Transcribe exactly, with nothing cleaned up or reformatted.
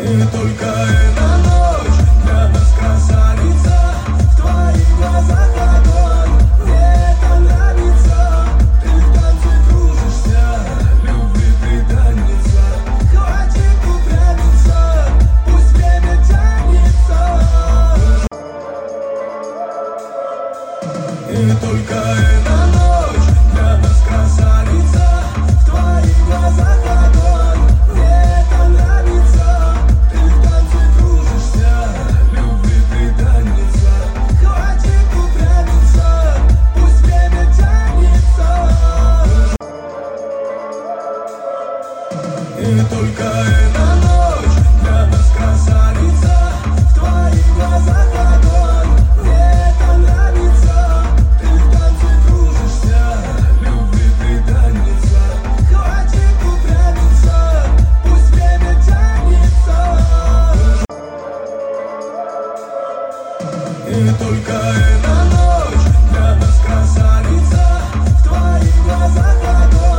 И только эта ночь для нас, красавица. В твоих глазах огонь, мне это нравится. Ты в танце кружишься, любви преданница. Хватит упрямиться, пусть время тянется. И только эта ночь для нас, красавица. В твоих глазах огонь, мне это нравится. Ты в танце кружишься, любви преданница. Хватит упрямиться, пусть время тянется. И только эта ночь для нас, красавица. В твоих глазах огонь, мне это нравится. Ты в танце кружишься, любви преданница. Хватит упрямиться, пусть время тянется. И только эта ночь